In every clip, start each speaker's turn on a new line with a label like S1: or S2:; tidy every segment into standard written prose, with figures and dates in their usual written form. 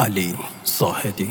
S1: علی زاهدی.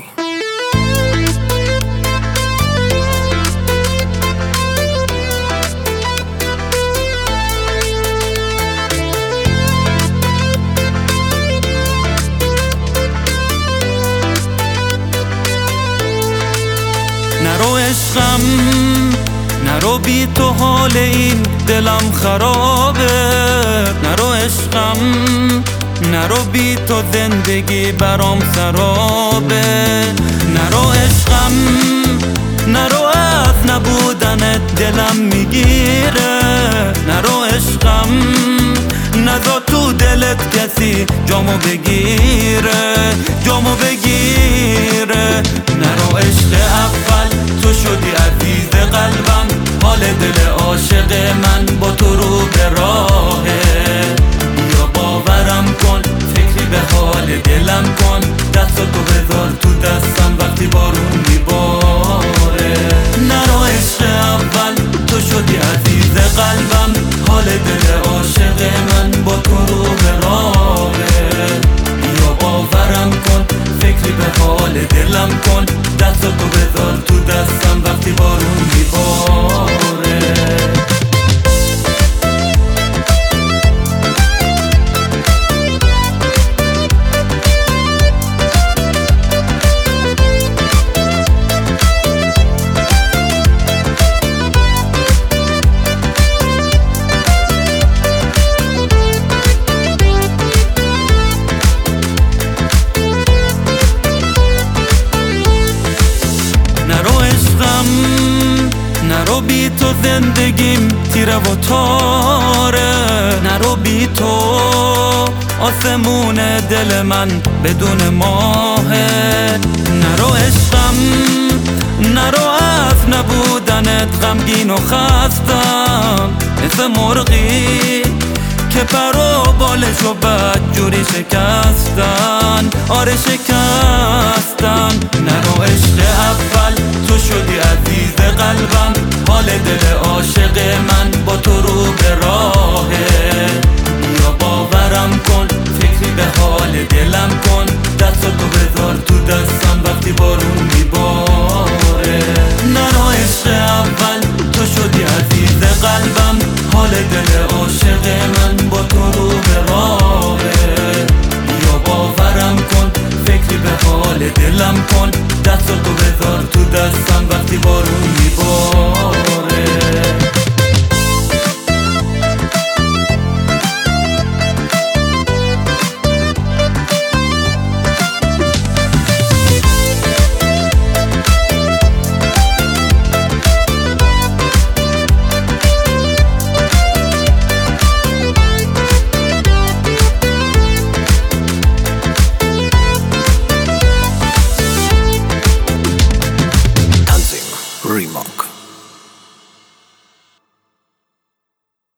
S2: نرو عشقم نرو بی تو حال این دلم خرابه. نرو عشقم نرو بی تو زندگی برام سرابه. نرو عشقم نرو از نبودنت دلم میگیره. نرو عشقم نذار تو دلت کسی جامو بگیره، جامو بگیره. نرو عشق اول تو شدی عزیز قلبم، حال دل عاشق من با تو رو به راهه. یا باورم کن فکری به حال دلم کن، دستاتو بذار تو دستم وقتی بارون میباره. نرو عشق اول تو شدی عزیز قلبم، حال دل عاشق من با تو رو به راهه. یا باورم کن فکری به حال دلم کن، دستاتو بذار تو دستم وقتی بارون میباره. نرو بی تو زندگیم تیره و تاره. نرو بی تو آسمون دل من بدون ماهه. نرو عشقم نرو از نبودنت غمگین و خستم، مثل مرغی که پر و بالشو بدجوری شکستن، آره شکستن. نرو عشق اول تو شدی عزیز قلبم، حال دل عاشق من با تو رو به راهه. یا باورم کن فکری به حال دلم کن،